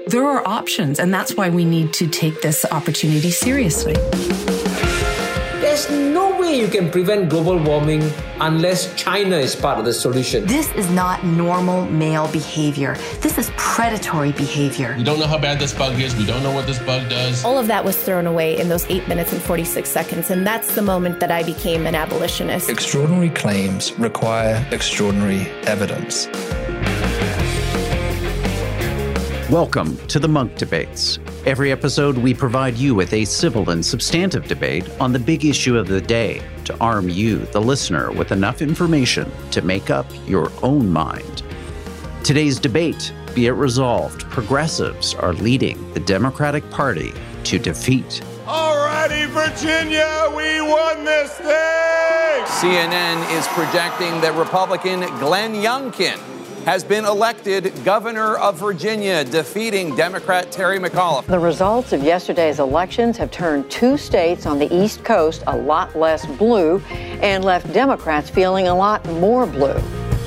There are options, and that's why we need to take this opportunity seriously. There's no way you can prevent global warming unless China is part of the solution. This is not normal male behavior. This is predatory behavior. We don't know how bad this bug is. We don't know what this bug does. All of that was thrown away in those 8 minutes and 46 seconds, and that's the moment that I became an abolitionist. Extraordinary claims require extraordinary evidence. Welcome to the Munk Debates. Every episode, we provide you with a civil and substantive debate on the big issue of the day to arm you, the listener, with enough information to make up your own mind. Today's debate, be it resolved, progressives are leading the Democratic Party to defeat. Alrighty, Virginia, we won this thing! CNN is projecting that Republican Glenn Youngkin has been elected governor of Virginia, defeating Democrat Terry McAuliffe. The results of yesterday's elections have turned two states on the East Coast a lot less blue and left Democrats feeling a lot more blue.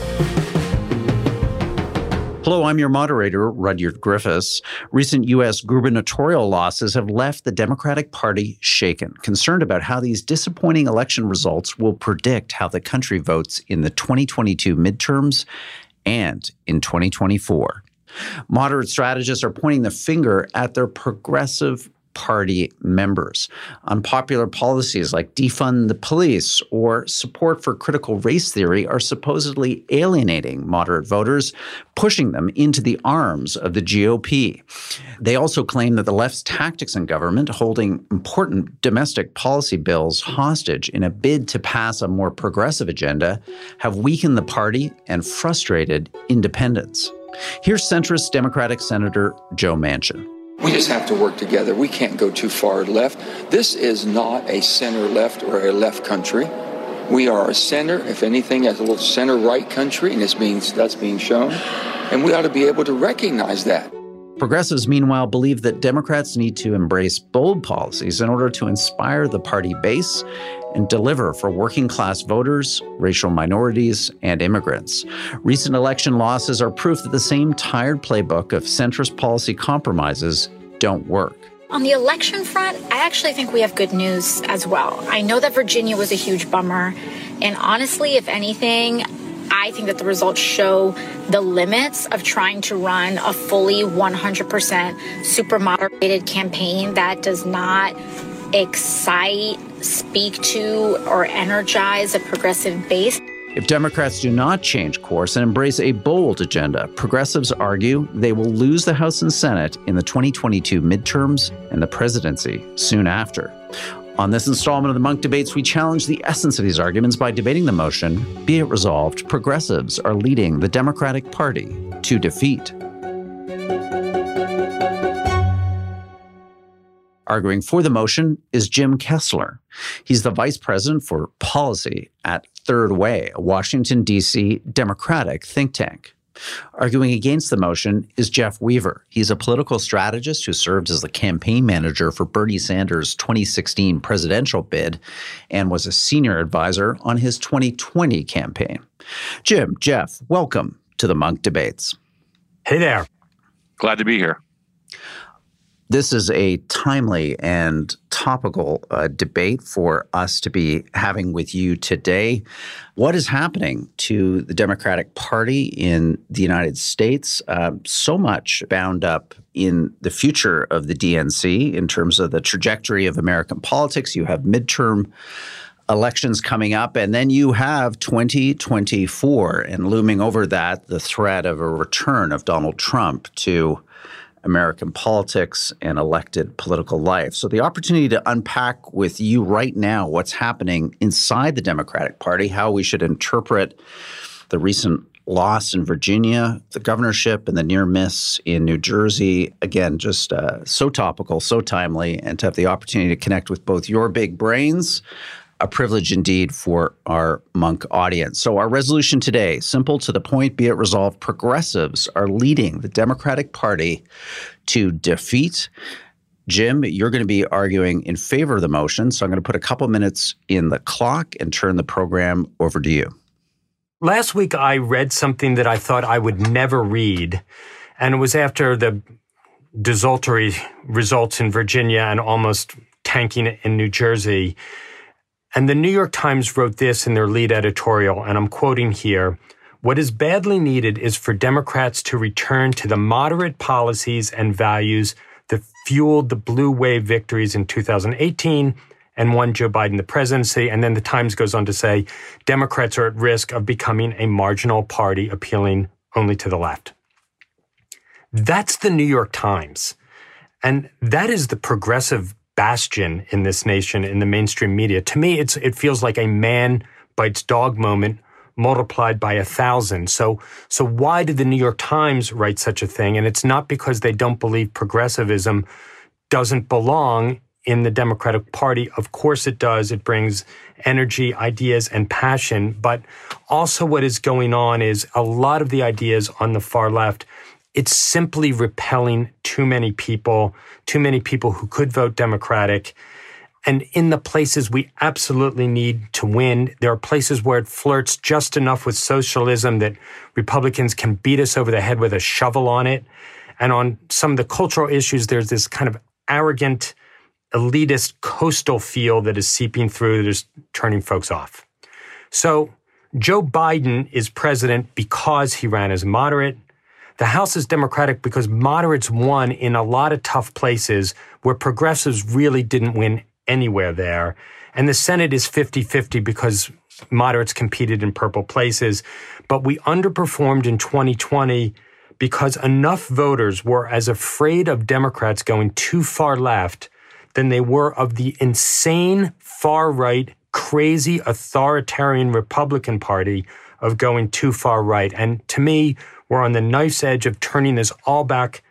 Hello, I'm your moderator, Rudyard Griffiths. Recent U.S. gubernatorial losses have left the Democratic Party shaken, concerned about how these disappointing election results will predict how the country votes in the 2022 midterms and in 2024. Moderate strategists are pointing the finger at their progressive party members. Unpopular policies like defund the police or support for critical race theory are supposedly alienating moderate voters, pushing them into the arms of the GOP. They also claim that the left's tactics in government, holding important domestic policy bills hostage in a bid to pass a more progressive agenda, have weakened the party and frustrated independents. Here's centrist Democratic Senator Joe Manchin. We just have to work together. We can't go too far left. This is not a center-left or a left country. We are a center, if anything, as a little center-right country, and that's being shown. And we ought to be able to recognize that. Progressives, meanwhile, believe that Democrats need to embrace bold policies in order to inspire the party base and deliver for working-class voters, racial minorities, and immigrants. Recent election losses are proof that the same tired playbook of centrist policy compromises don't work. On the election front, I actually think we have good news as well. I know that Virginia was a huge bummer, and honestly, if anything, I think that the results show the limits of trying to run a fully 100% super moderated campaign that does not excite, speak to, or energize a progressive base. If Democrats do not change course and embrace a bold agenda, progressives argue they will lose the House and Senate in the 2022 midterms and the presidency soon after. On this installment of the Munk Debates, we challenge the essence of these arguments by debating the motion, be it resolved, progressives are leading the Democratic Party to defeat. Arguing for the motion is Jim Kessler. He's the vice president for policy at Third Way, a Washington, D.C. Democratic think tank. Arguing against the motion is Jeff Weaver. He's a political strategist who served as the campaign manager for Bernie Sanders' 2016 presidential bid and was a senior advisor on his 2020 campaign. Jim, Jeff, welcome to the Munk Debates. Hey there. Glad to be here. This is a timely and topical debate for us to be having with you today. What is happening to the Democratic Party in the United States? So much bound up in the future of the DNC in terms of the trajectory of American politics. You have midterm elections coming up, and then you have 2024, and looming over that, the threat of a return of Donald Trump to American politics and elected political life. So the opportunity to unpack with you right now what's happening inside the Democratic Party, how we should interpret the recent loss in Virginia, the governorship, and the near miss in New Jersey. Again, just so topical, so timely, and to have the opportunity to connect with both your big brains, a privilege indeed for our Munk audience. So our resolution today, simple to the point, be it resolved, progressives are leading the Democratic Party to defeat. Jim, you're going to be arguing in favor of the motion, so I'm going to put a couple minutes in the clock and turn the program over to you. Last week, I read something that I thought I would never read, and it was after the desultory results in Virginia and almost tanking it in New Jersey. And the New York Times wrote this in their lead editorial, and I'm quoting here, "What is badly needed is for Democrats to return to the moderate policies and values that fueled the blue wave victories in 2018 and won Joe Biden the presidency." And then the Times goes on to say, Democrats are at risk of becoming a marginal party appealing only to the left. That's the New York Times. And that is the progressive bastion in this nation, in the mainstream media. To me, it feels like a man bites dog moment multiplied by 1,000. So why did the New York Times write such a thing? And it's not because they don't believe progressivism doesn't belong in the Democratic Party. Of course it does. It brings energy, ideas, and passion. But also what is going on is a lot of the ideas on the far left, it's simply repelling too many people who could vote Democratic. And in the places we absolutely need to win, there are places where it flirts just enough with socialism that Republicans can beat us over the head with a shovel on it. And on some of the cultural issues, there's this kind of arrogant, elitist coastal feel that is seeping through that is turning folks off. So Joe Biden is president because he ran as moderate. The House is Democratic because moderates won in a lot of tough places where progressives really didn't win anywhere there. And the Senate is 50-50 because moderates competed in purple places. But we underperformed in 2020 because enough voters were as afraid of Democrats going too far left than they were of the insane far-right, crazy authoritarian Republican Party of going too far right. And to me, we're on the knife's edge of turning this all back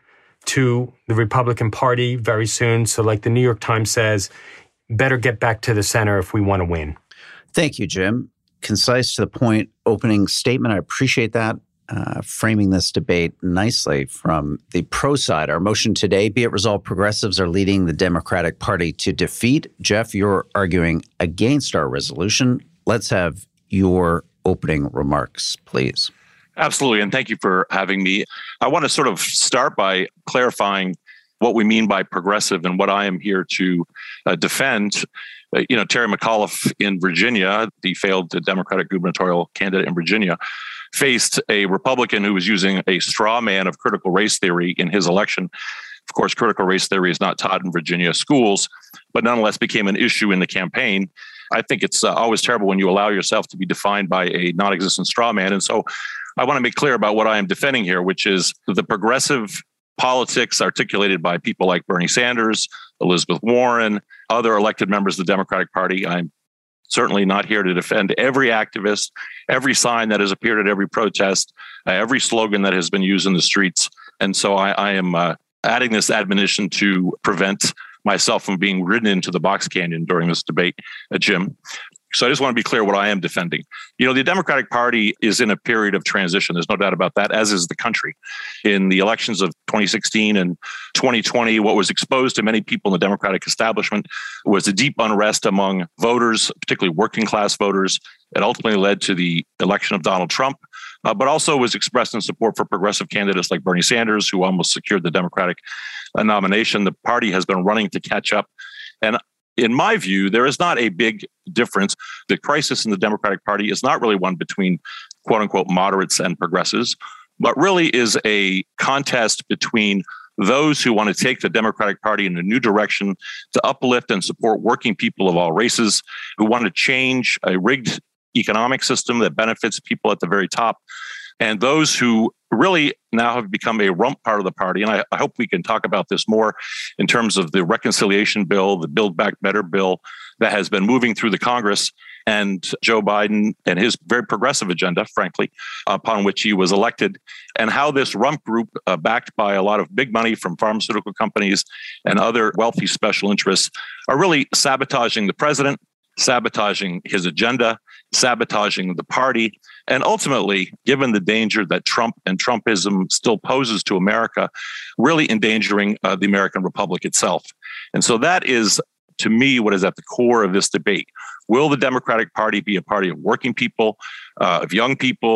to the Republican Party very soon. So like the New York Times says, better get back to the center if we want to win. Thank you, Jim. Concise, to the point, opening statement. I appreciate that. Framing this debate nicely from the pro side. Our motion today, be it resolved, progressives are leading the Democratic Party to defeat. Jeff, you're arguing against our resolution. Let's have your opening remarks, please. Absolutely, and thank you for having me. I want to sort of start by clarifying what we mean by progressive and what I am here to defend. Terry McAuliffe in Virginia, the failed Democratic gubernatorial candidate in Virginia, faced a Republican who was using a straw man of critical race theory in his election. Of course, critical race theory is not taught in Virginia schools, but nonetheless became an issue in the campaign. I think it's always terrible when you allow yourself to be defined by a non-existent straw man. And so I want to make clear about what I am defending here, which is the progressive politics articulated by people like Bernie Sanders, Elizabeth Warren, other elected members of the Democratic Party. I'm certainly not here to defend every activist, every sign that has appeared at every protest, every slogan that has been used in the streets. And so I am adding this admonition to prevent myself from being ridden into the box canyon during this debate, Jim. So I just want to be clear what I am defending. The Democratic Party is in a period of transition. There's no doubt about that, as is the country. In the elections of 2016 and 2020, what was exposed to many people in the Democratic establishment was a deep unrest among voters, particularly working class voters. It ultimately led to the election of Donald Trump, but also was expressed in support for progressive candidates like Bernie Sanders, who almost secured the Democratic nomination. The party has been running to catch up. And in my view, there is not a big difference. The crisis in the Democratic Party is not really one between quote unquote moderates and progressives, but really is a contest between those who want to take the Democratic Party in a new direction to uplift and support working people of all races, who want to change a rigged economic system that benefits people at the very top, and those who really now have become a rump part of the party. And I hope we can talk about this more in terms of the reconciliation bill, the Build Back Better bill that has been moving through the Congress, and Joe Biden and his very progressive agenda, frankly, upon which he was elected, and how this rump group, backed by a lot of big money from pharmaceutical companies and other wealthy special interests, are really sabotaging the president, sabotaging his agenda, sabotaging the party, and ultimately, given the danger that Trump and Trumpism still poses to America, really endangering the American Republic itself. And so that is, to me, what is at the core of this debate. Will the Democratic Party be a party of working people, of young people,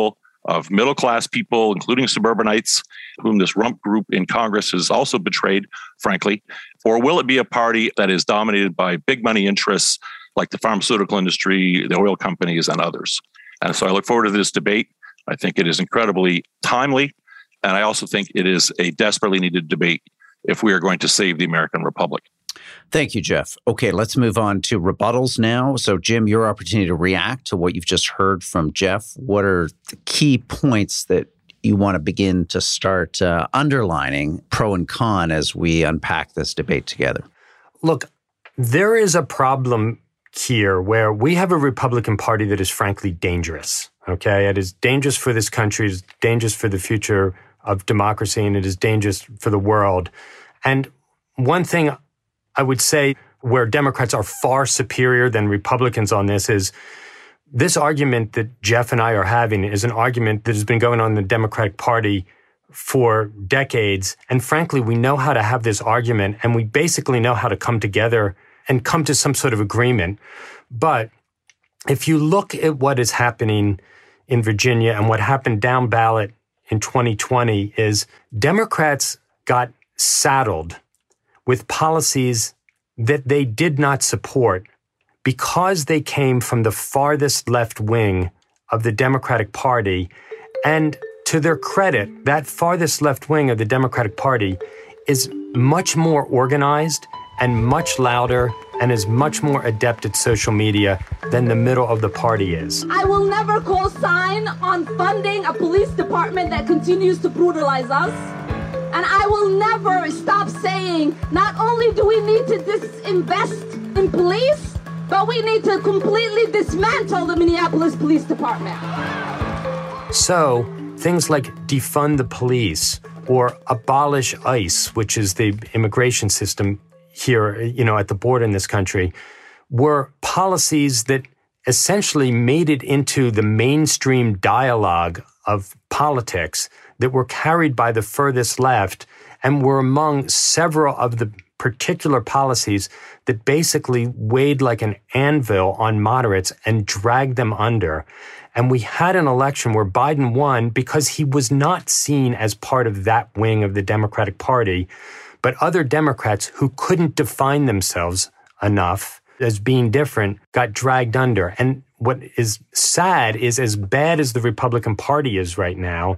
of middle-class people, including suburbanites, whom this rump group in Congress has also betrayed, frankly? Or will it be a party that is dominated by big money interests like the pharmaceutical industry, the oil companies, and others? And so I look forward to this debate. I think it is incredibly timely, and I also think it is a desperately needed debate if we are going to save the American Republic. Thank you, Jeff. Okay, let's move on to rebuttals now. So, Jim, your opportunity to react to what you've just heard from Jeff. What are the key points that you want to begin to start underlining pro and con as we unpack this debate together? Look, there is a problem here where we have a Republican Party that is frankly dangerous, okay? It is dangerous for this country, it is dangerous for the future of democracy, and it is dangerous for the world. And one thing I would say where Democrats are far superior than Republicans on this is this argument that Jeff and I are having is an argument that has been going on in the Democratic Party for decades. And frankly, we know how to have this argument, and we basically know how to come together and come to some sort of agreement. But if you look at what is happening in Virginia and what happened down ballot in 2020 is Democrats got saddled with policies that they did not support because they came from the farthest left wing of the Democratic Party. And to their credit, that farthest left wing of the Democratic Party is much more organized and much louder and is much more adept at social media than the middle of the party is. I will never co-sign on funding a police department that continues to brutalize us. And I will never stop saying, not only do we need to disinvest in police, but we need to completely dismantle the Minneapolis Police Department. So things like defund the police or abolish ICE, which is the immigration system here, at the border in this country, were policies that essentially made it into the mainstream dialogue of politics that were carried by the furthest left and were among several of the particular policies that basically weighed like an anvil on moderates and dragged them under. And we had an election where Biden won because he was not seen as part of that wing of the Democratic Party, but other Democrats who couldn't define themselves enough as being different got dragged under. And what is sad is, as bad as the Republican Party is right now,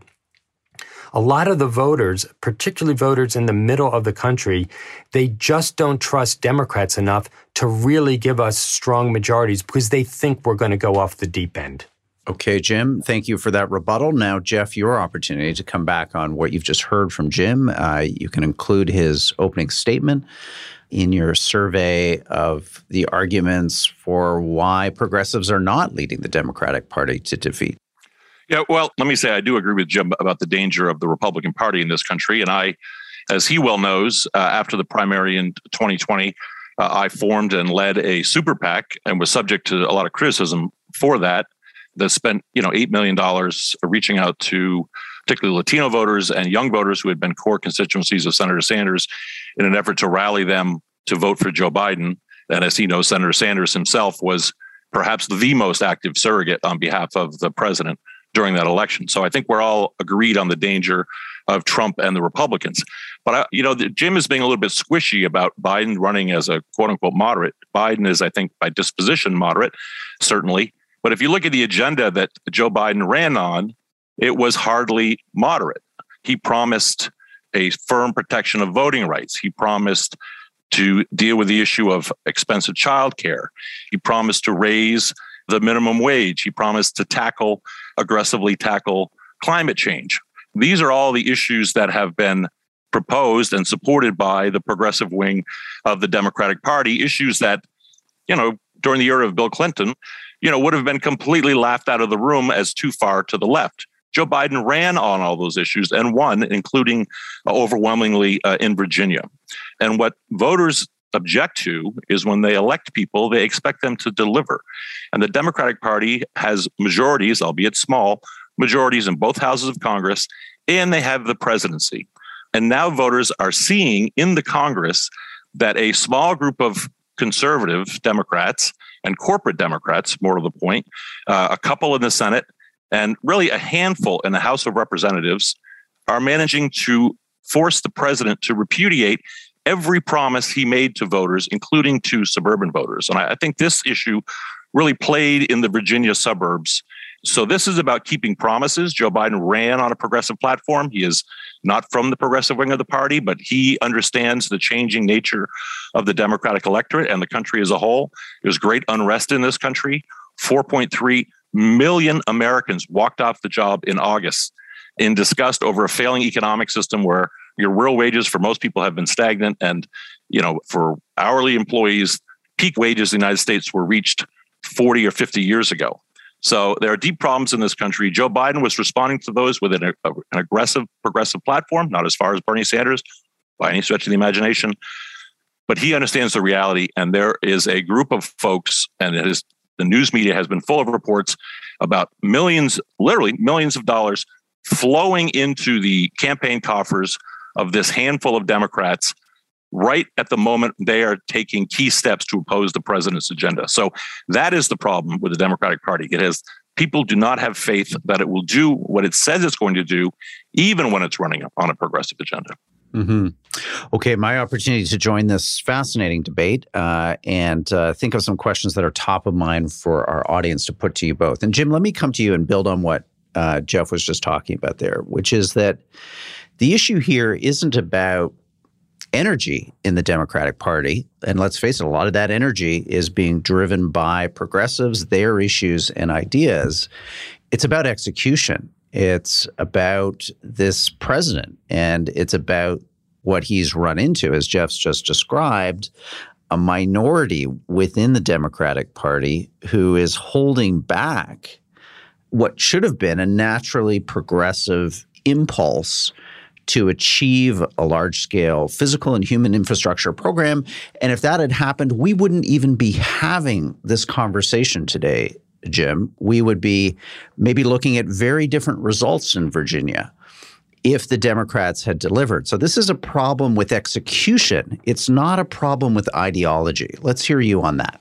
a lot of the voters, particularly voters in the middle of the country, they just don't trust Democrats enough to really give us strong majorities because they think we're going to go off the deep end. Okay, Jim, thank you for that rebuttal. Now, Jeff, your opportunity to come back on what you've just heard from Jim. You can include his opening statement in your survey of the arguments for why progressives are not leading the Democratic Party to defeat. Yeah, well, let me say I do agree with Jim about the danger of the Republican Party in this country. And I, as he well knows, after the primary in 2020, I formed and led a super PAC and was subject to a lot of criticism for that spent, $8 million reaching out to particularly Latino voters and young voters who had been core constituencies of Senator Sanders in an effort to rally them to vote for Joe Biden. And as he knows, Senator Sanders himself was perhaps the most active surrogate on behalf of the president during that election. So I think we're all agreed on the danger of Trump and the Republicans. But, Jim is being a little bit squishy about Biden running as a quote unquote moderate. Biden is, I think, by disposition moderate, certainly. But if you look at the agenda that Joe Biden ran on, it was hardly moderate. He promised a firm protection of voting rights. He promised to deal with the issue of expensive childcare. He promised to raise the minimum wage. He promised to aggressively tackle climate change. These are all the issues that have been proposed and supported by the progressive wing of the Democratic Party, issues that, during the era of Bill Clinton, would have been completely laughed out of the room as too far to the left. Joe Biden ran on all those issues and won, including overwhelmingly in Virginia. And what voters object to is when they elect people, they expect them to deliver. And the Democratic Party has majorities, albeit small, majorities in both houses of Congress, and they have the presidency. And now voters are seeing in the Congress that a small group of conservative Democrats and corporate Democrats, more to the point, a couple in the Senate, And really a handful in the House of Representatives are managing to force the president to repudiate every promise he made to voters, including to suburban voters. And I think this issue really played in the Virginia suburbs. So this is about keeping promises. Joe Biden ran on a progressive platform. He is not from the progressive wing of the party, but he understands the changing nature of the Democratic electorate and the country as a whole. There's great unrest in this country. 4.3 million Americans walked off the job in August in disgust over a failing economic system where your real wages for most people have been stagnant. And, for hourly employees, peak wages in the United States were reached 40 or 50 years ago. So there are deep problems in this country. Joe Biden was responding to those with an aggressive, progressive platform, not as far as Bernie Sanders by any stretch of the imagination. But he understands the reality. And there is a group of folks, and the news media has been full of reports about millions, literally millions of dollars flowing into the campaign coffers of this handful of Democrats right at the moment they are taking key steps to oppose the president's agenda. So that is the problem with the Democratic Party. People do not have faith that it will do what it says it's going to do, even when it's running on a progressive agenda. Mm-hmm. Okay, my opportunity to join this fascinating debate and think of some questions that are top of mind for our audience to put to you both. And Jim, let me come to you and build on what Jeff was just talking about there, which is that the issue here isn't about energy in the Democratic Party. And let's face it, a lot of that energy is being driven by progressives, their issues and ideas. It's about execution. It's about this president, and it's about what he's run into, as Jeff's just described, a minority within the Democratic Party who is holding back what should have been a naturally progressive impulse to achieve a large-scale physical and human infrastructure program. And if that had happened, we wouldn't even be having this conversation today, Jim. We would be maybe looking at very different results in Virginia if the Democrats had delivered. So this is a problem with execution. It's not a problem with ideology. Let's hear you on that.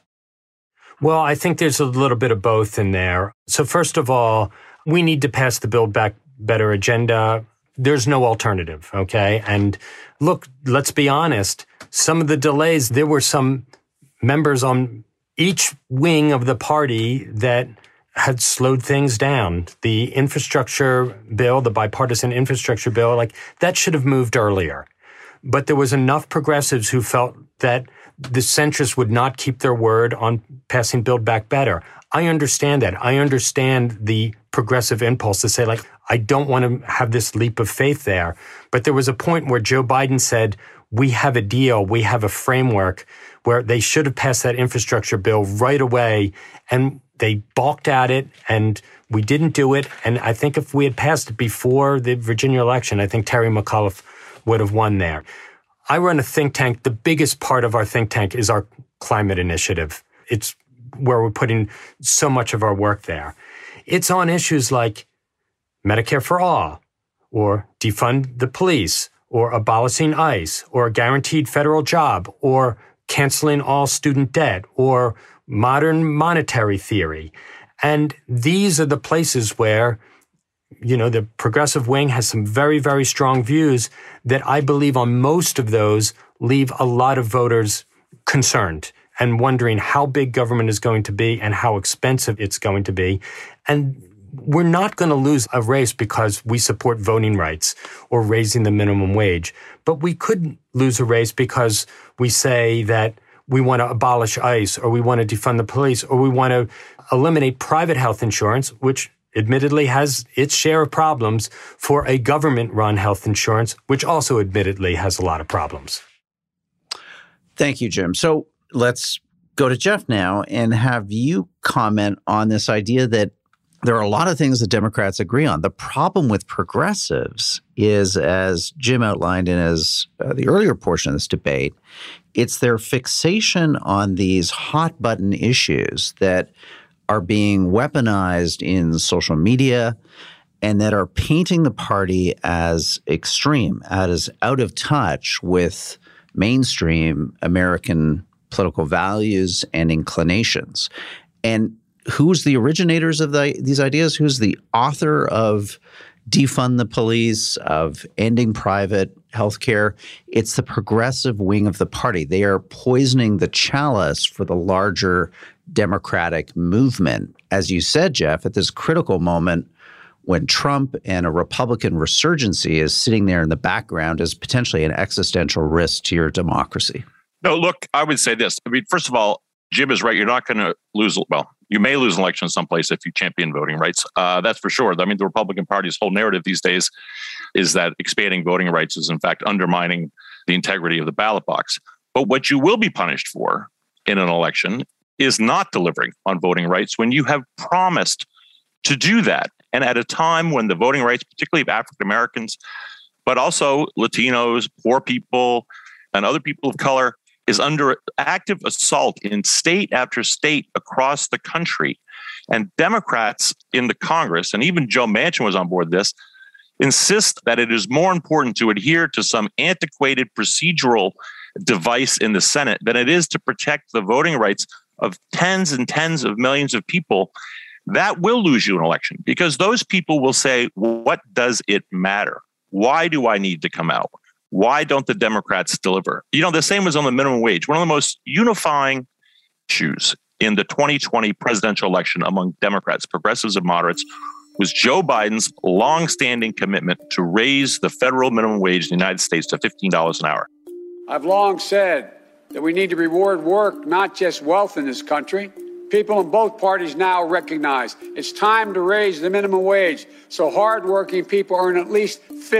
Well, I think there's a little bit of both in there. So first of all, we need to pass the Build Back Better agenda. There's no alternative, okay? And look, let's be honest. Some of the delays, there were some members on each wing of the party that had slowed things down. The infrastructure bill, the bipartisan infrastructure bill, that should have moved earlier. But there was enough progressives who felt that the centrists would not keep their word on passing Build Back Better. I understand that. I understand the progressive impulse to say, I don't want to have this leap of faith there. But there was a point where Joe Biden said, we have a deal, we have a framework where they should have passed that infrastructure bill right away. And they balked at it, and we didn't do it. And I think if we had passed it before the Virginia election, I think Terry McAuliffe would have won there. I run a think tank. The biggest part of our think tank is our climate initiative. It's where we're putting so much of our work there. It's on issues like Medicare for all, or defund the police, or abolishing ICE, or a guaranteed federal job, or canceling all student debt, or modern monetary theory. And these are the places where, the progressive wing has some very, very strong views that I believe on most of those leave a lot of voters concerned and wondering how big government is going to be and how expensive it's going to be. And we're not going to lose a race because we support voting rights or raising the minimum wage. But we could lose a race because we say that we want to abolish ICE, or we want to defund the police, or we want to eliminate private health insurance, which admittedly has its share of problems, for a government-run health insurance, which also admittedly has a lot of problems. Thank you, Jim. So let's go to Jeff now and have you comment on this idea that there are a lot of things that Democrats agree on. The problem with progressives is, as Jim outlined in the earlier portion of this debate, it's their fixation on these hot-button issues that are being weaponized in social media and that are painting the party as extreme, as out of touch with mainstream American political values and inclinations. And who's the originators of these ideas? Who's the author of defund the police, of ending private healthcare? It's the progressive wing of the party. They are poisoning the chalice for the larger Democratic movement. As you said, Jeff, at this critical moment when Trump and a Republican resurgency is sitting there in the background as potentially an existential risk to your democracy. No, look, I would say this. I mean, first of all, Jim is right. You're not going to lose. Well, you may lose an election someplace if you champion voting rights. That's for sure. I mean, the Republican Party's whole narrative these days is that expanding voting rights is, in fact, undermining the integrity of the ballot box. But what you will be punished for in an election is not delivering on voting rights when you have promised to do that. And at a time when the voting rights, particularly of African Americans, but also Latinos, poor people, and other people of color, is under active assault in state after state across the country. And Democrats in the Congress, and even Joe Manchin was on board this, insist that it is more important to adhere to some antiquated procedural device in the Senate than it is to protect the voting rights of tens and tens of millions of people. That will lose you an election because those people will say, what does it matter? Why do I need to come out? Why don't the Democrats deliver? You know, the same was on the minimum wage. One of the most unifying issues in the 2020 presidential election among Democrats, progressives, and moderates was Joe Biden's longstanding commitment to raise the federal minimum wage in the United States to $15 an hour. I've long said that we need to reward work, not just wealth in this country. People in both parties now recognize it's time to raise the minimum wage so hardworking people earn at least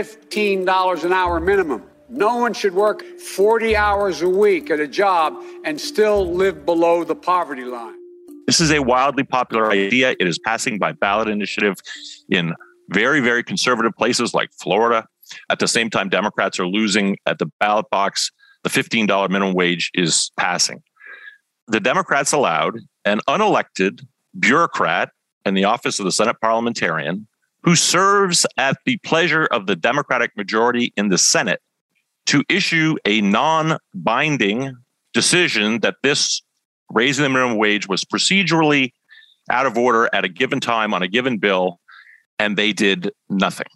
$15 an hour minimum. No one should work 40 hours a week at a job and still live below the poverty line. This is a wildly popular idea. It is passing by ballot initiative in very, very conservative places like Florida. At the same time, Democrats are losing at the ballot box. The $15 minimum wage is passing. The Democrats allowed an unelected bureaucrat in the office of the Senate parliamentarian who serves at the pleasure of the Democratic majority in the Senate to issue a non-binding decision that this raising the minimum wage was procedurally out of order at a given time on a given bill, and they did nothing.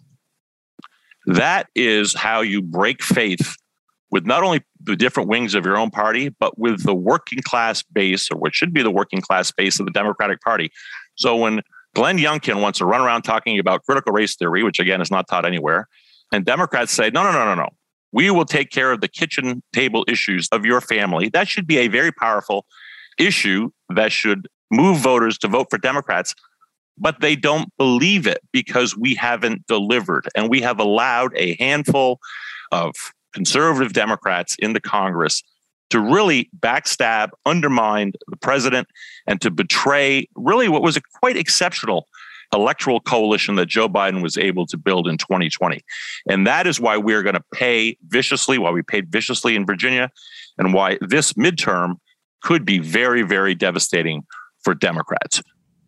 That is how you break faith with not only the different wings of your own party, but with the working class base, or what should be the working class base of the Democratic Party. So when Glenn Youngkin wants to run around talking about critical race theory, which again is not taught anywhere, and Democrats say, no, we will take care of the kitchen table issues of your family, that should be a very powerful issue that should move voters to vote for Democrats. But they don't believe it because we haven't delivered. And we have allowed a handful of conservative Democrats in the Congress to really backstab, undermine the president, and to betray really what was a quite exceptional electoral coalition that Joe Biden was able to build in 2020. And that is why we're going to pay viciously, why we paid viciously in Virginia, and why this midterm could be very, very devastating for Democrats.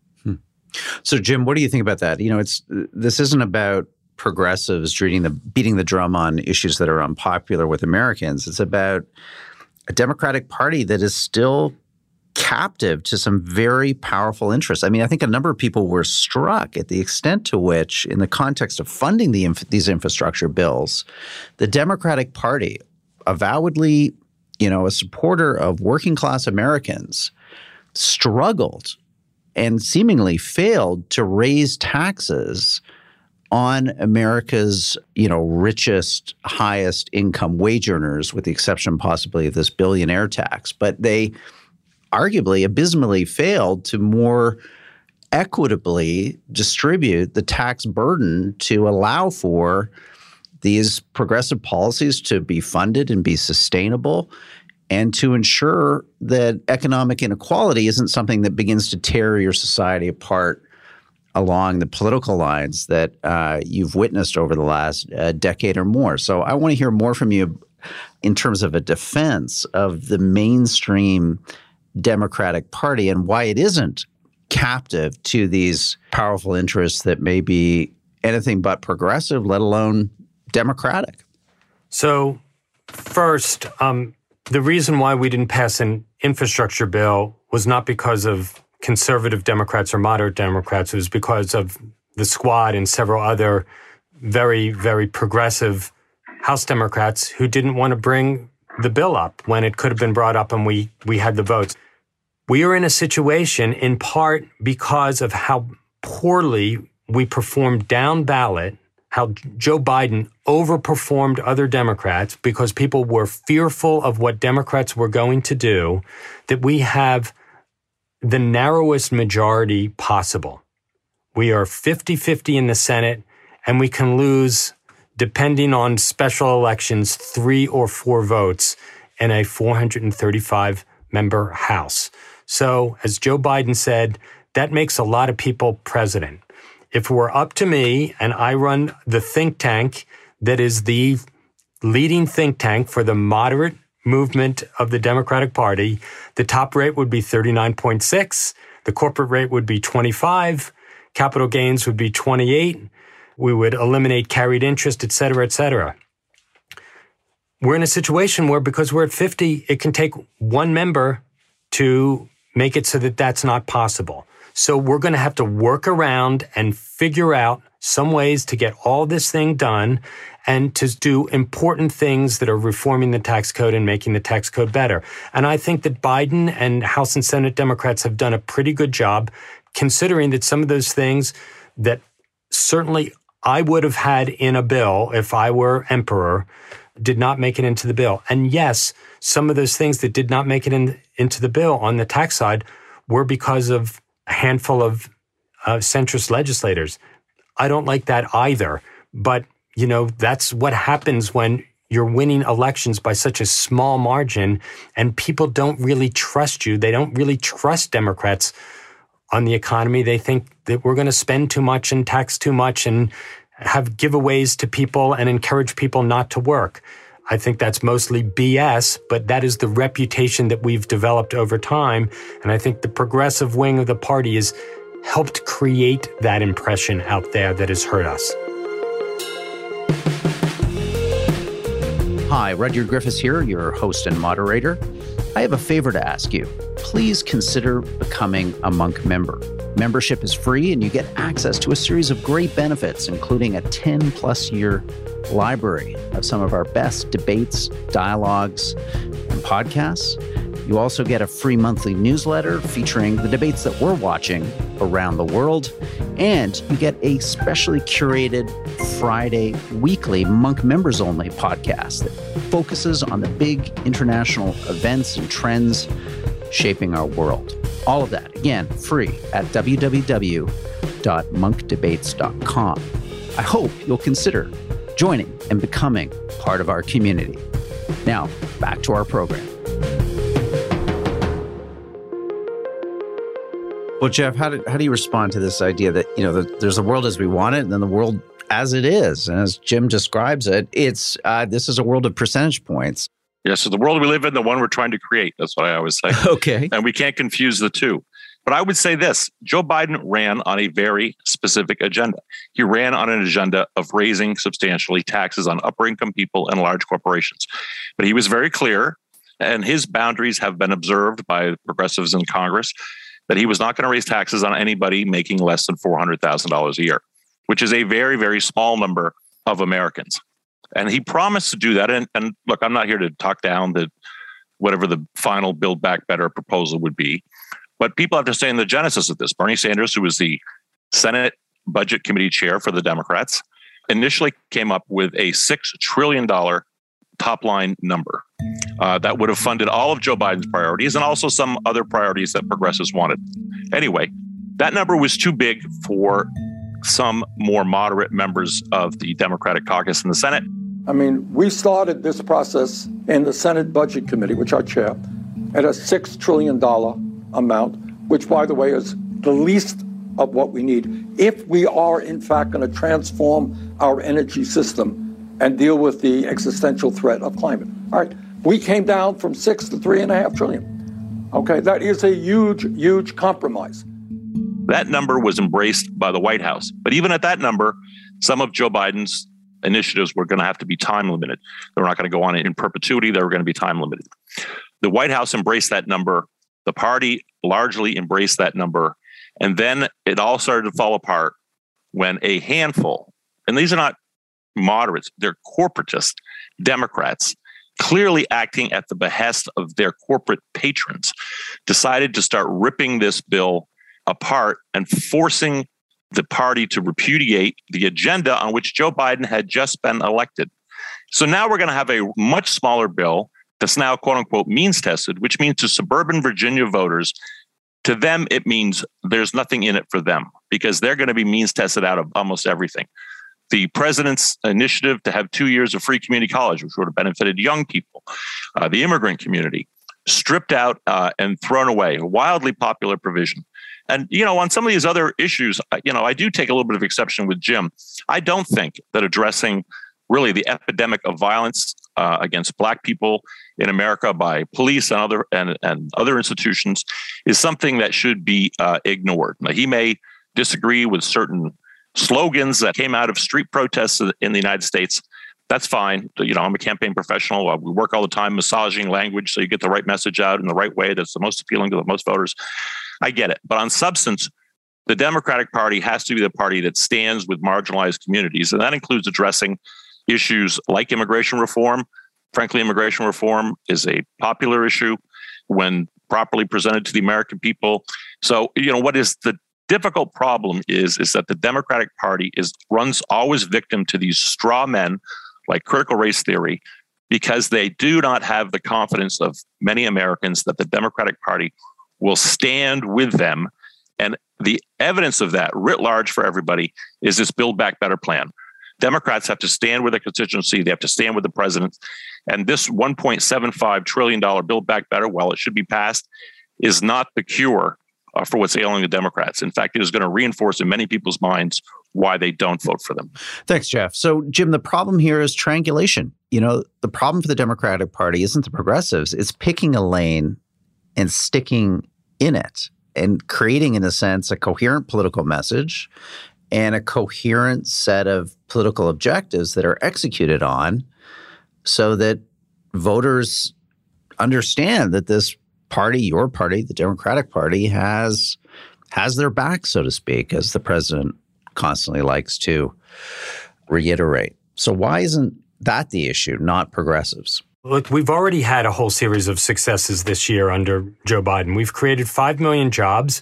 So, Jim, what do you think about that? You know, this isn't about progressives beating the drum on issues that are unpopular with Americans. It's about a Democratic Party that is still captive to some very powerful interests. I mean, I think a number of people were struck at the extent to which, in the context of funding these infrastructure bills, the Democratic Party, avowedly, a supporter of working class Americans, struggled and seemingly failed to raise taxes on America's, richest, highest income wage earners, with the exception possibly of this billionaire tax. But they arguably abysmally failed to more equitably distribute the tax burden to allow for these progressive policies to be funded and be sustainable, and to ensure that economic inequality isn't something that begins to tear your society apart along the political lines that you've witnessed over the last decade or more. So I want to hear more from you in terms of a defense of the mainstream Democratic Party and why it isn't captive to these powerful interests that may be anything but progressive, let alone democratic. So first, the reason why we didn't pass an infrastructure bill was not because of conservative Democrats or moderate Democrats. It was because of the Squad and several other very, very progressive House Democrats who didn't want to bring the bill up when it could have been brought up and we had the votes. We are in a situation in part because of how poorly we performed down ballot, how Joe Biden overperformed other Democrats because people were fearful of what Democrats were going to do, that we have the narrowest majority possible. We are 50-50 in the Senate, and we can lose, depending on special elections, 3 or 4 votes in a 435-member House. So, as Joe Biden said, that makes a lot of people president. If it were up to me and I run the think tank that is the leading think tank for the moderate movement of the Democratic Party, the top rate would be 39.6, the corporate rate would be 25, capital gains would be 28, we would eliminate carried interest, et cetera, et cetera. We're in a situation where, because we're at 50, it can take one member to make it so that that's not possible. So we're going to have to work around and figure out some ways to get all this thing done and to do important things that are reforming the tax code and making the tax code better. And I think that Biden and House and Senate Democrats have done a pretty good job, considering that some of those things that certainly I would have had in a bill if I were emperor did not make it into the bill. And yes, some of those things that did not make it into the bill on the tax side were because of a handful of centrist legislators. I don't like that either. But, you know, that's what happens when you're winning elections by such a small margin and people don't really trust you. They don't really trust Democrats on the economy. They think that we're going to spend too much and tax too much and have giveaways to people and encourage people not to work. I think that's mostly BS, but that is the reputation that we've developed over time. And I think the progressive wing of the party has helped create that impression out there that has hurt us. Hi, Rudyard Griffiths here, your host and moderator. I have a favor to ask you. Please consider becoming a Monk member. Membership is free and you get access to a series of great benefits, including a 10-plus year library of some of our best debates, dialogues, and podcasts. You also get a free monthly newsletter featuring the debates that we're watching around the world. And you get a specially curated Friday weekly Monk members only podcast that focuses on the big international events and trends shaping our world. All of that, again, free at www.monkdebates.com. I hope you'll consider joining and becoming part of our community. Now, back to our program. Well, Jeff, how do you respond to this idea that, you know, there's a world as we want it and then the world as it is? And as Jim describes it, it's this is a world of percentage points. Yeah, so the world we live in, the one we're trying to create. That's what I always say. Okay. And we can't confuse the two. But I would say this, Joe Biden ran on a very specific agenda. He ran on an agenda of raising substantially taxes on upper income people and large corporations. But he was very clear, and his boundaries have been observed by progressives in Congress, that he was not going to raise taxes on anybody making less than $400,000 a year, which is a very, very small number of Americans. And he promised to do that. And look, I'm not here to talk down whatever the final Build Back Better proposal would be. But people have to stay in the genesis of this. Bernie Sanders, who was the Senate Budget Committee chair for the Democrats, initially came up with a $6 trillion top line number that would have funded all of Joe Biden's priorities and also some other priorities that progressives wanted. Anyway, that number was too big for some more moderate members of the Democratic caucus in the Senate. I mean, we started this process in the Senate Budget Committee, which I chair, at a $6 trillion amount, which, by the way, is the least of what we need if we are, in fact, going to transform our energy system and deal with the existential threat of climate. All right. We came down from 6 to 3.5 trillion. Okay. That is a huge, huge compromise. That number was embraced by the White House. But even at that number, some of Joe Biden's initiatives were going to have to be time limited. They were not going to go on in perpetuity. They were going to be time limited. The White House embraced that number The party largely embraced that number. And then it all started to fall apart when a handful, and these are not moderates, they're corporatist Democrats, clearly acting at the behest of their corporate patrons, decided to start ripping this bill apart and forcing the party to repudiate the agenda on which Joe Biden had just been elected. So now we're going to have a much smaller bill that's now, quote unquote, means tested, which means to suburban Virginia voters, to them, it means there's nothing in it for them because they're going to be means tested out of almost everything. The president's initiative to have 2 years of free community college, which would have benefited young people, the immigrant community, stripped out and thrown away, a wildly popular provision. And, on some of these other issues, I do take a little bit of exception with Jim. I don't think that addressing really the epidemic of violence against Black people in America by police and other institutions is something that should be ignored. Now, he may disagree with certain slogans that came out of street protests in the United States. That's fine. I'm a campaign professional. We work all the time massaging language so you get the right message out in the right way that's the most appealing to the most voters. I get it. But on substance, the Democratic Party has to be the party that stands with marginalized communities. And that includes addressing issues like immigration reform. Frankly, immigration reform is a popular issue when properly presented to the American people. So, what is the difficult problem is that the Democratic Party runs always victim to these straw men like critical race theory because they do not have the confidence of many Americans that the Democratic Party will stand with them. And the evidence of that writ large for everybody is this Build Back Better plan. Democrats have to stand with their constituency. They have to stand with the president. And this $1.75 trillion Build Back Better, while it should be passed, is not the cure for what's ailing the Democrats. In fact, it is going to reinforce in many people's minds why they don't vote for them. Thanks, Jeff. So, Jim, the problem here is triangulation. The problem for the Democratic Party isn't the progressives. It's picking a lane and sticking in it and creating, in a sense, a coherent political message and a coherent set of political objectives that are executed on so that voters understand that this party, your party, the Democratic Party, has their back, so to speak, as the president constantly likes to reiterate. So why isn't that the issue, not progressives? Look, we've already had a whole series of successes this year under Joe Biden. We've created 5 million jobs.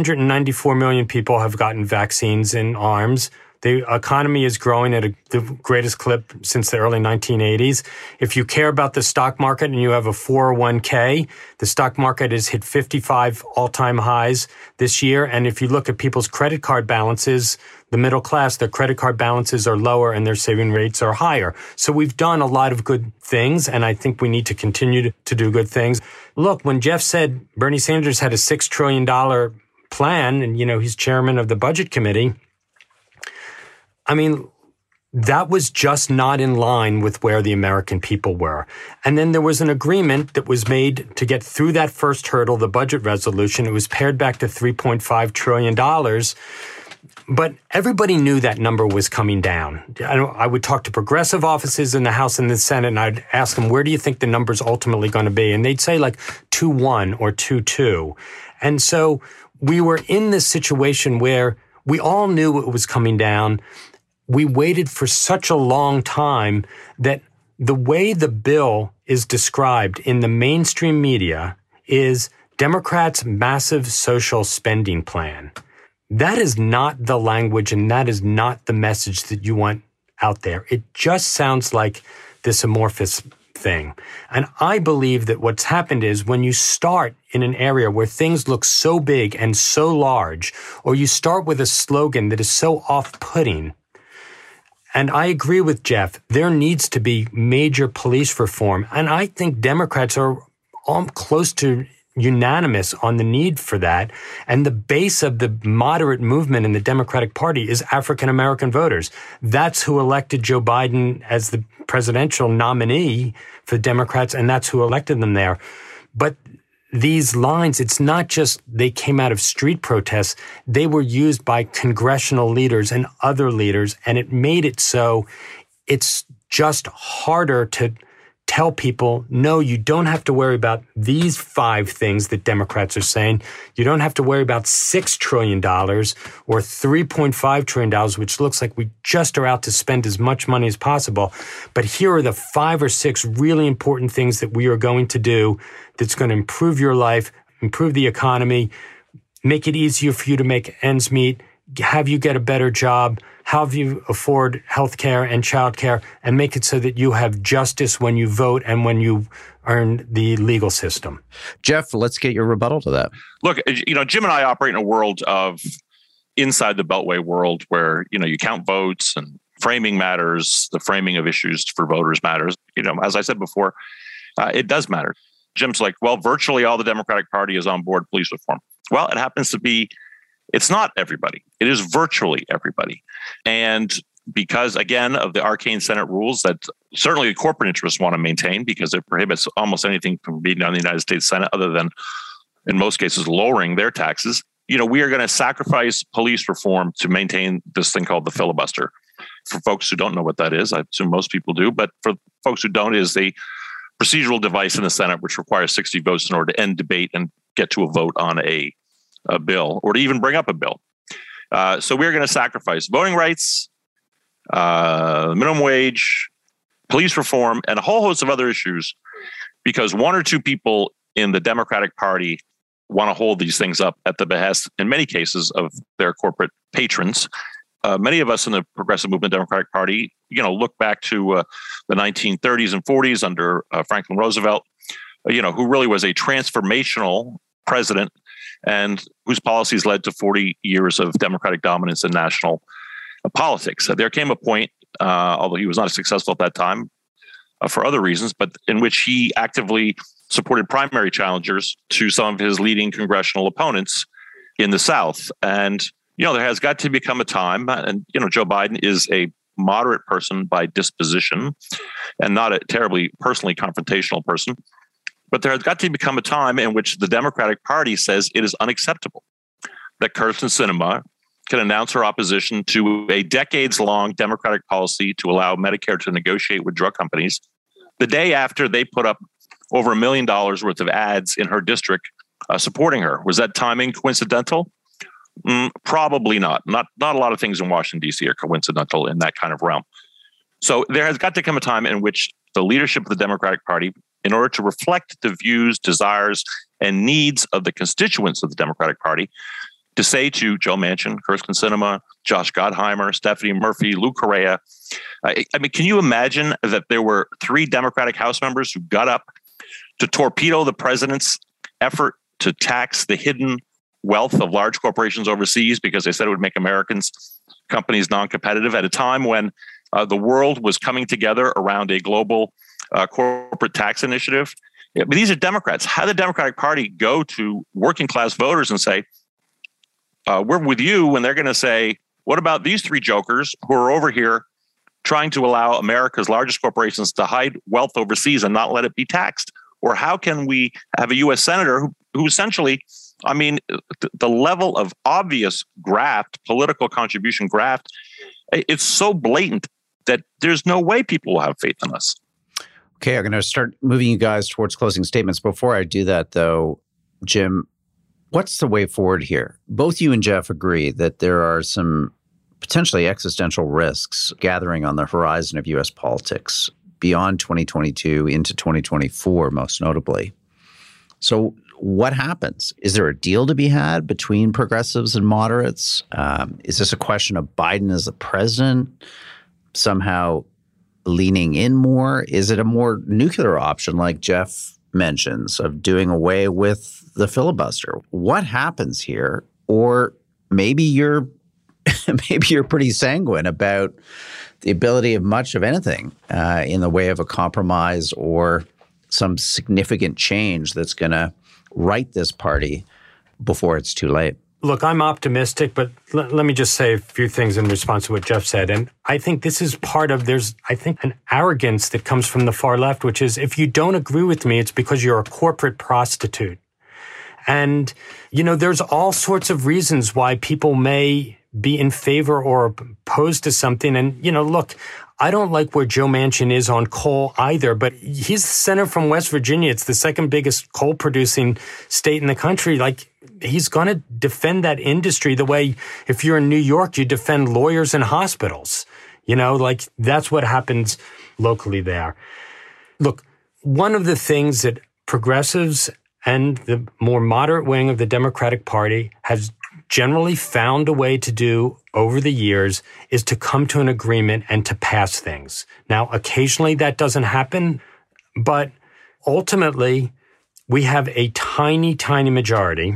194 million people have gotten vaccines in arms. The economy is growing at the greatest clip since the early 1980s. If you care about the stock market and you have a 401k, the stock market has hit 55 all-time highs this year. And if you look at people's credit card balances, the middle class, their credit card balances are lower and their saving rates are higher. So we've done a lot of good things, and I think we need to continue to do good things. Look, when Jeff said Bernie Sanders had a $6 trillion plan, and, he's chairman of the budget committee, I mean, that was just not in line with where the American people were. And then there was an agreement that was made to get through that first hurdle, the budget resolution. It was pared back to $3.5 trillion. But everybody knew that number was coming down. I would talk to progressive offices in the House and the Senate, and I'd ask them, where do you think the number's ultimately going to be? And they'd say like 2.1 or 2.2. And so we were in this situation where we all knew it was coming down. We waited for such a long time that the way the bill is described in the mainstream media is Democrats' massive social spending plan. That is not the language and that is not the message that you want out there. It just sounds like this amorphous thing. And I believe that what's happened is when you start in an area where things look so big and so large, or you start with a slogan that is so off-putting, and I agree with Jeff, there needs to be major police reform. And I think Democrats are close to unanimous on the need for that. And the base of the moderate movement in the Democratic Party is African-American voters. That's who elected Joe Biden as the presidential nominee for Democrats, and that's who elected them there. But these lines, it's not just they came out of street protests. They were used by congressional leaders and other leaders, and it made it so it's just harder to tell people, no, you don't have to worry about these 5 things that Democrats are saying. You don't have to worry about $6 trillion or $3.5 trillion, which looks like we just are out to spend as much money as possible. But here are the 5 or 6 really important things that we are going to do that's going to improve your life, improve the economy, make it easier for you to make ends meet, have you get a better job, have you afford health care and child care, and make it so that you have justice when you vote and when you earn the legal system. Jeff, let's get your rebuttal to that. Look, Jim and I operate in a world of inside the Beltway world where, you count votes and framing matters, the framing of issues for voters matters. As I said before, it does matter. Jim's like, well, virtually all the Democratic Party is on board police reform. Well, it happens to be, it's not everybody. It is virtually everybody. And because, again, of the arcane Senate rules that certainly the corporate interests want to maintain because it prohibits almost anything from being done in the United States Senate other than, in most cases, lowering their taxes, we are going to sacrifice police reform to maintain this thing called the filibuster. For folks who don't know what that is, I assume most people do, but for folks who don't, it is the procedural device in the Senate which requires 60 votes in order to end debate and get to a vote on a bill or to even bring up a bill. So we're going to sacrifice voting rights, minimum wage, police reform, and a whole host of other issues because 1 or 2 people in the Democratic Party want to hold these things up at the behest, in many cases, of their corporate patrons. Many of us in the Progressive Movement Democratic Party, look back to the 1930s and 40s under Franklin Roosevelt, who really was a transformational president and whose policies led to 40 years of Democratic dominance in national politics. There came a point, although he was not successful at that time for other reasons, but in which he actively supported primary challengers to some of his leading congressional opponents in the South. And, there has got to become a time, and, Joe Biden is a moderate person by disposition and not a terribly personally confrontational person. But there has got to become a time in which the Democratic Party says it is unacceptable that Kyrsten Sinema can announce her opposition to a decades-long Democratic policy to allow Medicare to negotiate with drug companies the day after they put up over $1 million worth of ads in her district supporting her. Was that timing coincidental? Probably not. Not a lot of things in Washington, D.C. are coincidental in that kind of realm. So there has got to come a time in which the leadership of the Democratic Party, in order to reflect the views, desires, and needs of the constituents of the Democratic Party, to say to Joe Manchin, Kyrsten Sinema, Josh Gottheimer, Stephanie Murphy, Lou Correa, can you imagine that there were 3 Democratic House members who got up to torpedo the president's effort to tax the hidden wealth of large corporations overseas because they said it would make Americans' companies non-competitive at a time when the world was coming together around a global corporate tax initiative? But these are Democrats. How did the Democratic Party go to working class voters and say, we're with you, when they're going to say, what about these 3 jokers who are over here trying to allow America's largest corporations to hide wealth overseas and not let it be taxed? Or how can we have a U.S. senator who essentially, the level of obvious graft, political contribution graft, it's so blatant that there's no way people will have faith in us. Okay, I'm going to start moving you guys towards closing statements. Before I do that, though, Jim, what's the way forward here? Both you and Jeff agree that there are some potentially existential risks gathering on the horizon of U.S. politics beyond 2022 into 2024, most notably. So what happens? Is there a deal to be had between progressives and moderates? Is this a question of Biden as the president somehow leaning in more? Is it a more nuclear option like Jeff mentions of doing away with the filibuster? What happens here? Or maybe you're pretty sanguine about the ability of much of anything in the way of a compromise or some significant change that's going to right this party before it's too late. Look, I'm optimistic, but let me just say a few things in response to what Jeff said. And I think this is part of, I think, an arrogance that comes from the far left, which is if you don't agree with me, it's because you're a corporate prostitute. And, there's all sorts of reasons why people may be in favor or opposed to something. And, look, I don't like where Joe Manchin is on coal either, but he's the senator from West Virginia. It's the second biggest coal producing state in the country. Like, he's going to defend that industry the way if you're in New York, you defend lawyers and hospitals. You know, like that's what happens locally there. Look, one of the things that progressives and the more moderate wing of the Democratic Party has generally found a way to do over the years is to come to an agreement and to pass things. Now, occasionally that doesn't happen, but ultimately we have a tiny, tiny majority,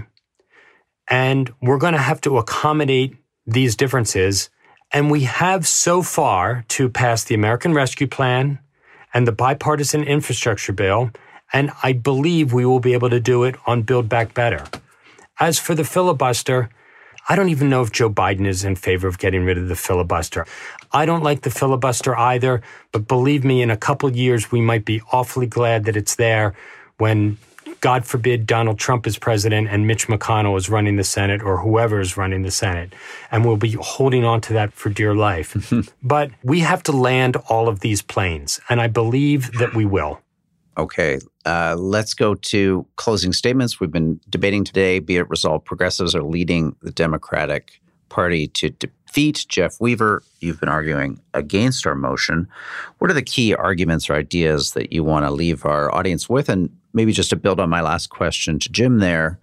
and we're going to have to accommodate these differences. And we have so far to pass the American Rescue Plan and the bipartisan infrastructure bill, and I believe we will be able to do it on Build Back Better. As for the filibuster, I don't even know if Joe Biden is in favor of getting rid of the filibuster. I don't like the filibuster either, but believe me, in a couple of years, we might be awfully glad that it's there when, God forbid, Donald Trump is president and Mitch McConnell is running the Senate or whoever is running the Senate. And we'll be holding on to that for dear life. But we have to land all of these planes, and I believe that we will. Okay, let's go to closing statements. We've been debating today, be it resolved, progressives are leading the Democratic Party to defeat. Jeff Weaver, you've been arguing against our motion. What are the key arguments or ideas that you want to leave our audience with? And maybe just to build on my last question to Jim there,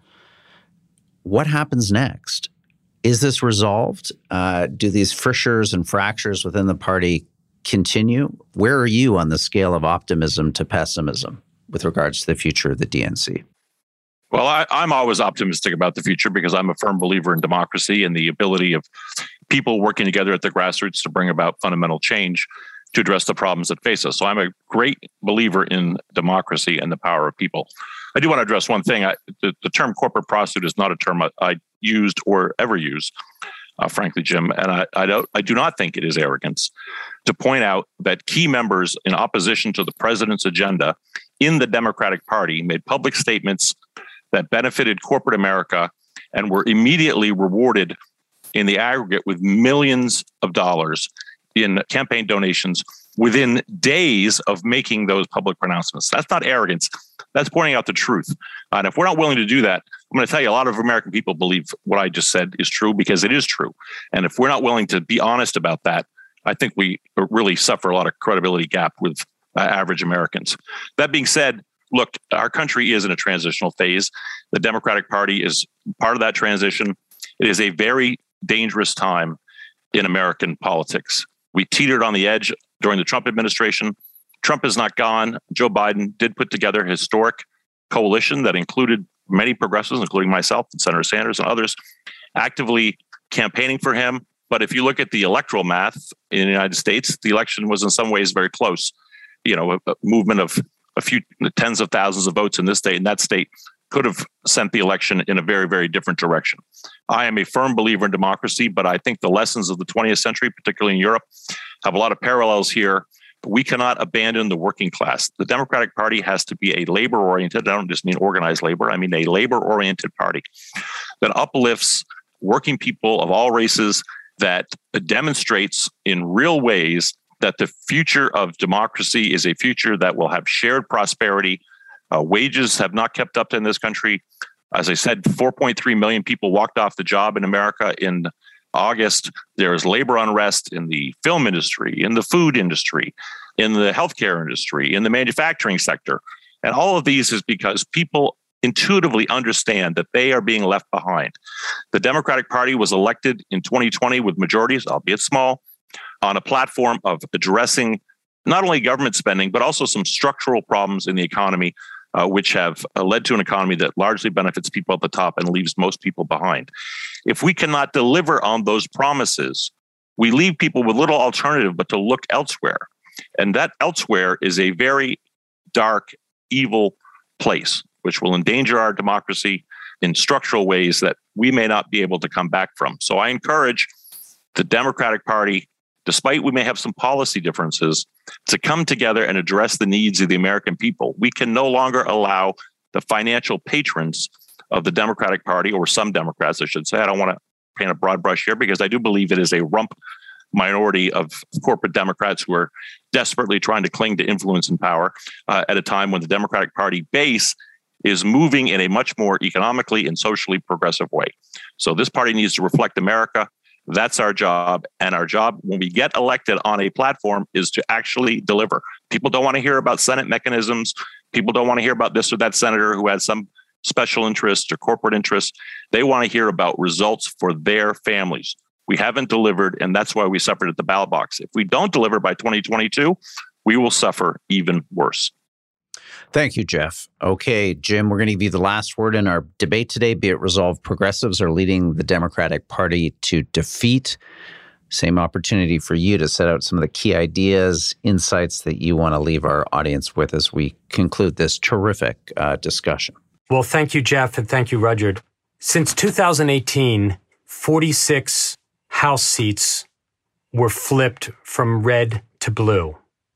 what happens next? Is this resolved? Do these fissures and fractures within the party continue? Where are you on the scale of optimism to pessimism with regards to the future of the DNC? Well, I'm always optimistic about the future because I'm a firm believer in democracy and the ability of people working together at the grassroots to bring about fundamental change to address the problems that face us. So I'm a great believer in democracy and the power of people. I do want to address one thing. The term corporate prostitute is not a term I used or ever use. Frankly, Jim, and I do not think it is arrogance to point out that key members in opposition to the president's agenda in the Democratic Party made public statements that benefited corporate America and were immediately rewarded in the aggregate with millions of dollars in campaign donations within days of making those public pronouncements. That's not arrogance. That's pointing out the truth. And if we're not willing to do that, I'm going to tell you, a lot of American people believe what I just said is true because it is true. And if we're not willing to be honest about that, I think we really suffer a lot of credibility gap with average Americans. That being said, look, our country is in a transitional phase. The Democratic Party is part of that transition. It is a very dangerous time in American politics. We teetered on the edge during the Trump administration. Trump is not gone. Joe Biden did put together a historic coalition that included many progressives, including myself and Senator Sanders and others, actively campaigning for him. But if you look at the electoral math in the United States, the election was in some ways very close. You know, a movement of a few tens of thousands of votes in this state and that state could have sent the election in a very, very different direction. I am a firm believer in democracy, but I think the lessons of the 20th century, particularly in Europe, have a lot of parallels here. We cannot abandon the working class. The Democratic Party has to be a labor-oriented, I don't just mean organized labor, I mean a labor-oriented party that uplifts working people of all races, that demonstrates in real ways that the future of democracy is a future that will have shared prosperity. Wages have not kept up in this country. As I said, 4.3 million people walked off the job in America in August. There is labor unrest in the film industry, in the food industry, in the healthcare industry, in the manufacturing sector. And all of these is because people intuitively understand that they are being left behind. The Democratic Party was elected in 2020 with majorities, albeit small, on a platform of addressing not only government spending, but also some structural problems in the economy, which have led to an economy that largely benefits people at the top and leaves most people behind. If we cannot deliver on those promises, we leave people with little alternative but to look elsewhere. And that elsewhere is a very dark, evil place, which will endanger our democracy in structural ways that we may not be able to come back from. So I encourage the Democratic Party, despite we may have some policy differences, to come together and address the needs of the American people. We can no longer allow the financial patrons of the Democratic Party, or some Democrats, I should say. I don't want to paint a broad brush here because I do believe it is a rump minority of corporate Democrats who are desperately trying to cling to influence and power at a time when the Democratic Party base is moving in a much more economically and socially progressive way. So this party needs to reflect America. That's our job. And our job when we get elected on a platform is to actually deliver. People don't want to hear about Senate mechanisms. People don't want to hear about this or that senator who has some special interest or corporate interest. They want to hear about results for their families. We haven't delivered, and that's why we suffered at the ballot box. If we don't deliver by 2022, we will suffer even worse. Thank you, Jeff. Okay, Jim, we're going to give you the last word in our debate today. Be it resolved, progressives are leading the Democratic Party to defeat. Same opportunity for you to set out some of the key ideas, insights that you want to leave our audience with as we conclude this terrific discussion. Well, thank you, Jeff, and thank you, Rudyard. Since 2018, 46 House seats were flipped from red to blue.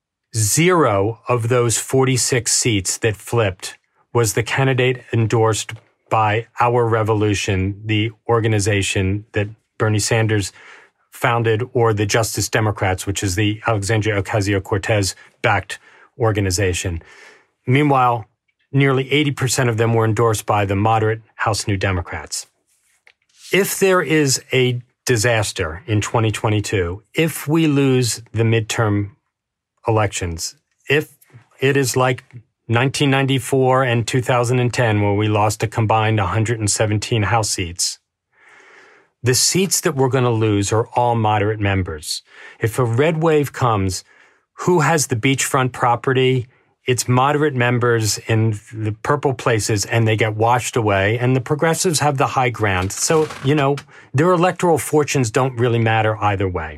0 of those 46 seats that flipped was the candidate endorsed by Our Revolution, the organization that Bernie Sanders founded, or the Justice Democrats, which is the Alexandria Ocasio-Cortez-backed organization. Meanwhile, nearly 80% of them were endorsed by the moderate House New Democrats. If there is a disaster in 2022, if we lose the midterm elections, if it is like 1994 and 2010, where we lost a combined 117 House seats, the seats that we're going to lose are all moderate members. If a red wave comes, who has the beachfront property? It's moderate members in the purple places, and they get washed away, and the progressives have the high ground. So, their electoral fortunes don't really matter either way.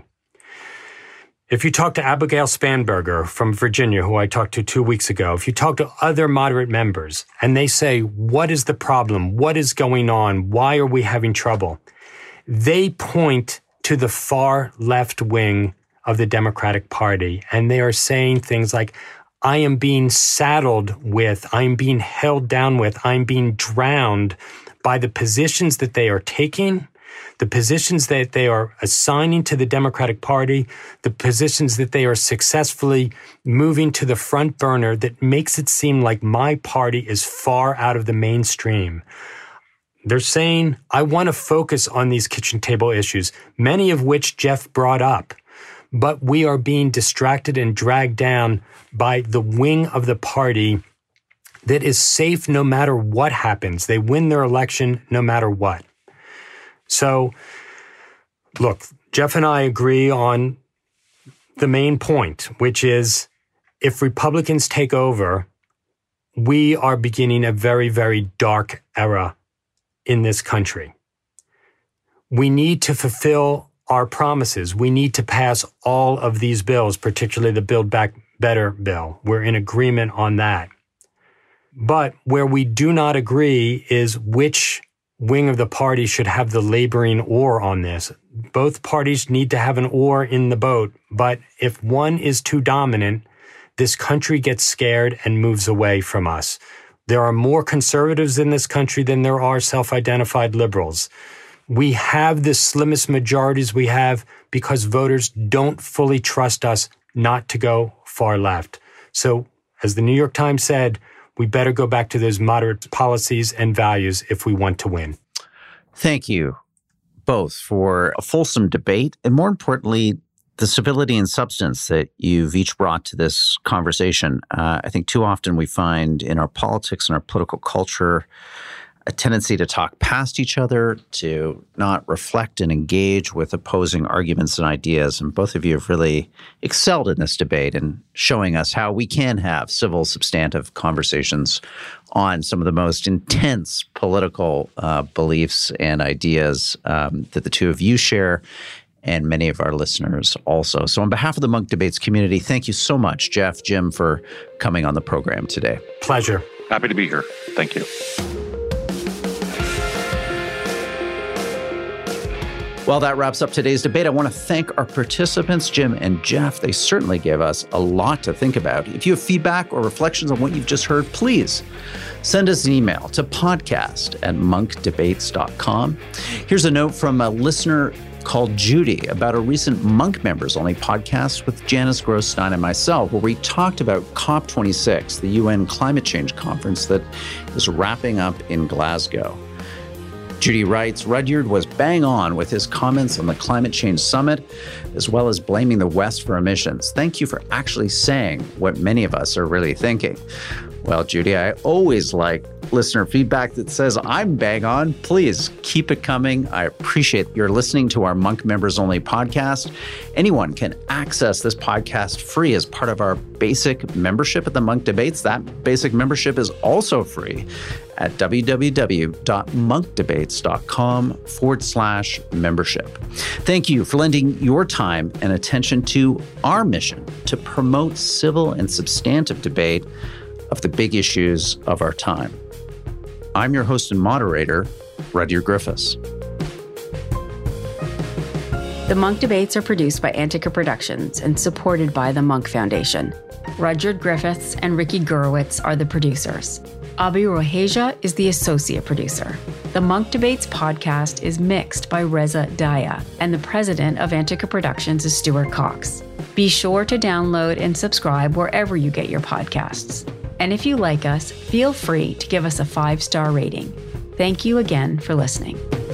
If you talk to Abigail Spanberger from Virginia, who I talked to 2 weeks ago, if you talk to other moderate members, and they say, what is the problem? What is going on? Why are we having trouble? They point to the far left wing of the Democratic Party, and they are saying things like, I am being saddled with, I'm being held down with, I'm being drowned by the positions that they are taking, the positions that they are assigning to the Democratic Party, the positions that they are successfully moving to the front burner that makes it seem like my party is far out of the mainstream. They're saying, I want to focus on these kitchen table issues, many of which Jeff brought up, but we are being distracted and dragged down by the wing of the party that is safe no matter what happens. They win their election no matter what. So, look, Jeff and I agree on the main point, which is if Republicans take over, we are beginning a very, very dark era in this country. We need to fulfill our promises. We need to pass all of these bills, particularly the Build Back Better bill. We're in agreement on that. But where we do not agree is which wing of the party should have the laboring oar on this. Both parties need to have an oar in the boat, but if one is too dominant, this country gets scared and moves away from us. There are more conservatives in this country than there are self-identified liberals. We have the slimmest majorities we have because voters don't fully trust us not to go far left. So, as the New York Times said, we better go back to those moderate policies and values if we want to win. Thank you both for a fulsome debate and, more importantly, the civility and substance that you've each brought to this conversation. I think too often we find in our politics and our political culture a tendency to talk past each other, to not reflect and engage with opposing arguments and ideas. And both of you have really excelled in this debate and showing us how we can have civil, substantive conversations on some of the most intense political beliefs and ideas that the two of you share, and many of our listeners also. So on behalf of the Munk Debates community, thank you so much, Jeff, Jim, for coming on the program today. Pleasure. Happy to be here. Thank you. Well, that wraps up today's debate. I want to thank our participants, Jim and Jeff. They certainly gave us a lot to think about. If you have feedback or reflections on what you've just heard, please send us an email to podcast@monkdebates.com. Here's a note from a listener called Judy about a recent Monk Members Only podcast with Janice Gross-Stein and myself, where we talked about COP26, the UN climate change conference that is wrapping up in Glasgow. Judy writes, Rudyard was bang on with his comments on the climate change summit, as well as blaming the West for emissions. Thank you for actually saying what many of us are really thinking. Well, Judy, I always like listener feedback that says I'm bang on. Please keep it coming. I appreciate your listening to our Monk Members Only podcast. Anyone can access this podcast free as part of our basic membership at the Monk Debates. That basic membership is also free at www.monkdebates.com/membership. Thank you for lending your time and attention to our mission to promote civil and substantive debate of the big issues of our time. I'm your host and moderator, Rudyard Griffiths. The Monk Debates are produced by Antica Productions and supported by the Monk Foundation. Rudyard Griffiths and Ricky Gurwitz are the producers. Abi Roheja is the associate producer. The Monk Debates podcast is mixed by Reza Daya, and the president of Antica Productions is Stuart Cox. Be sure to download and subscribe wherever you get your podcasts. And if you like us, feel free to give us a 5-star rating. Thank you again for listening.